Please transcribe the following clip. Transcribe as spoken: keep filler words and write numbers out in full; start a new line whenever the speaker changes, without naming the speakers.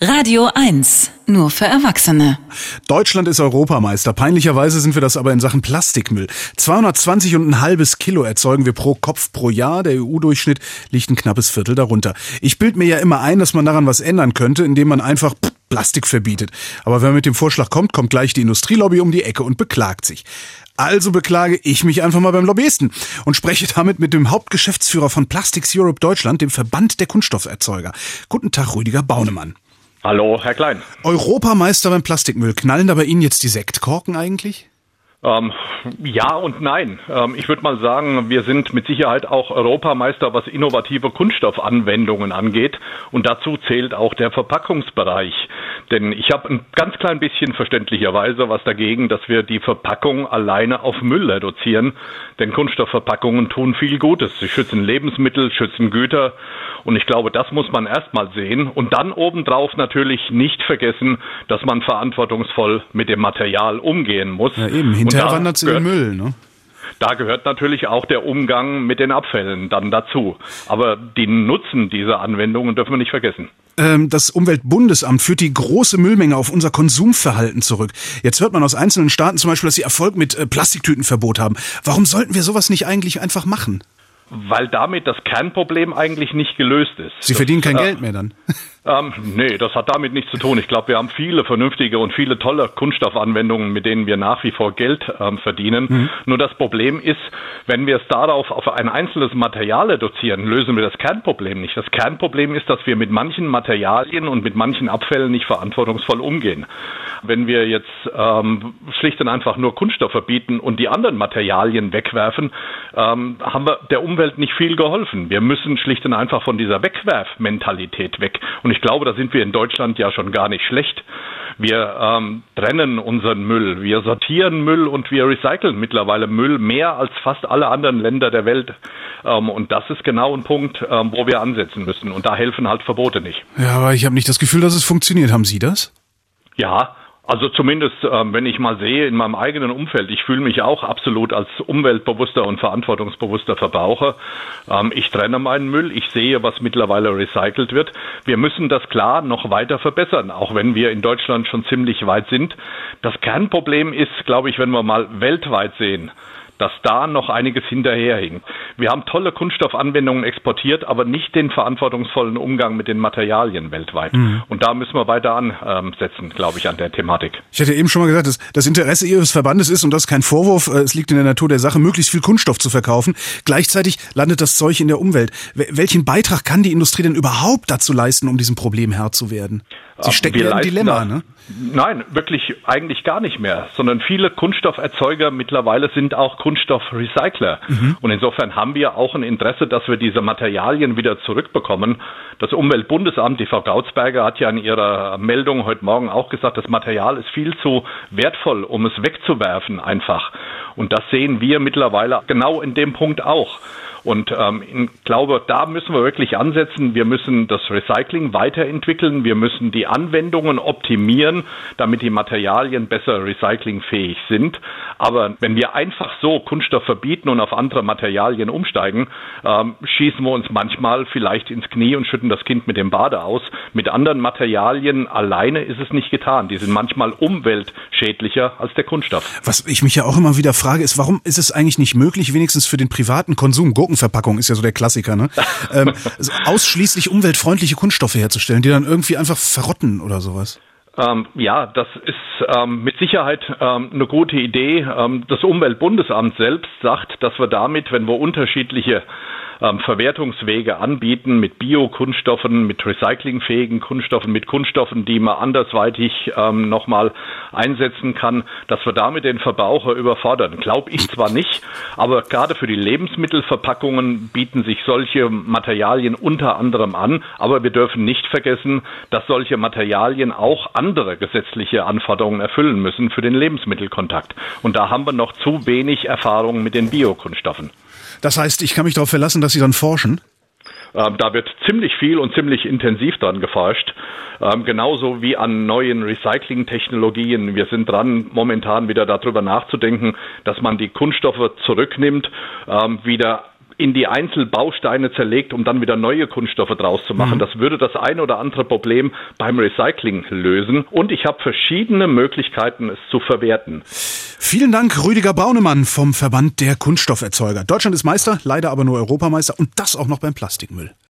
Radio eins, nur für Erwachsene.
Deutschland ist Europameister. Peinlicherweise sind wir das aber in Sachen Plastikmüll. zweihundertzwanzig und ein halbes Kilo erzeugen wir pro Kopf pro Jahr. Der E U-Durchschnitt liegt ein knappes Viertel darunter. Ich bild mir ja immer ein, dass man daran was ändern könnte, indem man einfach Plastik verbietet. Aber wenn man mit dem Vorschlag kommt, kommt gleich die Industrielobby um die Ecke und beklagt sich. Also beklage ich mich einfach mal beim Lobbyisten und spreche damit mit dem Hauptgeschäftsführer von Plastics Europe Deutschland, dem Verband der Kunststofferzeuger. Guten Tag, Rüdiger Baunemann.
Hallo, Herr Klein.
Europameister beim Plastikmüll. Knallen da bei Ihnen jetzt die Sektkorken eigentlich?
Ähm, ja und nein. Ähm, ich würde mal sagen, wir sind mit Sicherheit auch Europameister, was innovative Kunststoffanwendungen angeht. Und dazu zählt auch der Verpackungsbereich. Denn ich habe ein ganz klein bisschen verständlicherweise was dagegen, dass wir die Verpackung alleine auf Müll reduzieren. Denn Kunststoffverpackungen tun viel Gutes. Sie schützen Lebensmittel, schützen Güter. Und ich glaube, das muss man erstmal sehen. Und dann obendrauf natürlich nicht vergessen, dass man verantwortungsvoll mit dem Material umgehen muss.
Ja eben, hinterher wandert es in den Müll, ne?
Da gehört natürlich auch der Umgang mit den Abfällen dann dazu. Aber den Nutzen dieser Anwendungen dürfen wir nicht vergessen.
Das Umweltbundesamt führt die große Müllmenge auf unser Konsumverhalten zurück. Jetzt hört man aus einzelnen Staaten zum Beispiel, dass sie Erfolg mit Plastiktütenverbot haben. Warum sollten wir sowas nicht eigentlich einfach machen?
Weil damit das Kernproblem eigentlich nicht gelöst ist.
Sie verdienen kein äh, Geld mehr dann?
Ähm, nee, das hat damit nichts zu tun. Ich glaube, wir haben viele vernünftige und viele tolle Kunststoffanwendungen, mit denen wir nach wie vor Geld ähm, verdienen. Mhm. Nur das Problem ist, wenn wir es darauf auf ein einzelnes Material reduzieren, lösen wir das Kernproblem nicht. Das Kernproblem ist, dass wir mit manchen Materialien und mit manchen Abfällen nicht verantwortungsvoll umgehen. Wenn wir jetzt ähm, schlicht und einfach nur Kunststoff verbieten und die anderen Materialien wegwerfen, ähm, haben wir der Umwelt nicht viel geholfen. Wir müssen schlicht und einfach von dieser Wegwerfmentalität weg. Und ich glaube, da sind wir in Deutschland ja schon gar nicht schlecht. Wir ähm, trennen unseren Müll, wir sortieren Müll und wir recyceln mittlerweile Müll mehr als fast alle anderen Länder der Welt. Ähm, und das ist genau ein Punkt, ähm, wo wir ansetzen müssen. Und da helfen halt Verbote nicht.
Ja, aber ich habe nicht das Gefühl, dass es funktioniert. Haben Sie das?
Ja. Also zumindest, ähm, wenn ich mal sehe in meinem eigenen Umfeld, ich fühle mich auch absolut als umweltbewusster und verantwortungsbewusster Verbraucher. Ähm, ich trenne meinen Müll, ich sehe, was mittlerweile recycelt wird. Wir müssen das klar noch weiter verbessern, auch wenn wir in Deutschland schon ziemlich weit sind. Das Kernproblem ist, glaube ich, wenn wir mal weltweit sehen, dass da noch einiges hinterherhinkt. Wir haben tolle Kunststoffanwendungen exportiert, aber nicht den verantwortungsvollen Umgang mit den Materialien weltweit. Mhm. Und da müssen wir weiter ansetzen, glaube ich, an der Thematik.
Ich hatte eben schon mal gesagt, dass das Interesse Ihres Verbandes ist, und das ist kein Vorwurf, es liegt in der Natur der Sache, möglichst viel Kunststoff zu verkaufen. Gleichzeitig landet das Zeug in der Umwelt. Welchen Beitrag kann die Industrie denn überhaupt dazu leisten, um diesem Problem Herr zu werden? Sie stecken ja im Dilemma, ne?
Nein, wirklich eigentlich gar nicht mehr, sondern viele Kunststofferzeuger mittlerweile sind auch Kunststoffrecycler. Mhm. Und insofern haben wir auch ein Interesse, dass wir diese Materialien wieder zurückbekommen. Das Umweltbundesamt, die Frau Gautzberger, hat ja in ihrer Meldung heute Morgen auch gesagt, das Material ist viel zu wertvoll, um es wegzuwerfen einfach. Und das sehen wir mittlerweile genau in dem Punkt auch. Und ähm, ich glaube, da müssen wir wirklich ansetzen. Wir müssen das Recycling weiterentwickeln. Wir müssen die Anwendungen optimieren, damit die Materialien besser recyclingfähig sind. Aber wenn wir einfach so Kunststoff verbieten und auf andere Materialien umsteigen, ähm, schießen wir uns manchmal vielleicht ins Knie und schütten das Kind mit dem Bade aus. Mit anderen Materialien alleine ist es nicht getan. Die sind manchmal umweltschädlicher als der Kunststoff.
Was ich mich ja auch immer wieder frage, ist, warum ist es eigentlich nicht möglich, wenigstens für den privaten Konsum, Gurkenverpackung ist ja so der Klassiker, ne? ähm, also ausschließlich umweltfreundliche Kunststoffe herzustellen, die dann irgendwie einfach verrotten oder sowas.
Ähm, ja, das ist ähm, mit Sicherheit ähm, eine gute Idee. Ähm, das Umweltbundesamt selbst sagt, dass wir damit, wenn wir unterschiedliche ähm, Verwertungswege anbieten, mit Biokunststoffen, mit recyclingfähigen Kunststoffen, mit Kunststoffen, die man andersweitig ähm, nochmal einsetzen kann, dass wir damit den Verbraucher überfordern. Glaube ich zwar nicht, aber gerade für die Lebensmittelverpackungen bieten sich solche Materialien unter anderem an. Aber wir dürfen nicht vergessen, dass solche Materialien auch andere gesetzliche Anforderungen erfüllen müssen für den Lebensmittelkontakt. Und da haben wir noch zu wenig Erfahrung mit den Biokunststoffen.
Das heißt, ich kann mich darauf verlassen, dass Sie dann forschen?
Ähm, da wird ziemlich viel und ziemlich intensiv dran geforscht, ähm, genauso wie an neuen Recycling-Technologien. Wir sind dran, momentan wieder darüber nachzudenken, dass man die Kunststoffe zurücknimmt, ähm, wieder in die Einzelbausteine zerlegt, um dann wieder neue Kunststoffe draus zu machen. Mhm. Das würde das ein oder andere Problem beim Recycling lösen. Und ich habe verschiedene Möglichkeiten, es zu verwerten.
Vielen Dank, Rüdiger Braunemann vom Verband der Kunststofferzeuger. Deutschland ist Meister, leider aber nur Europameister und das auch noch beim Plastikmüll.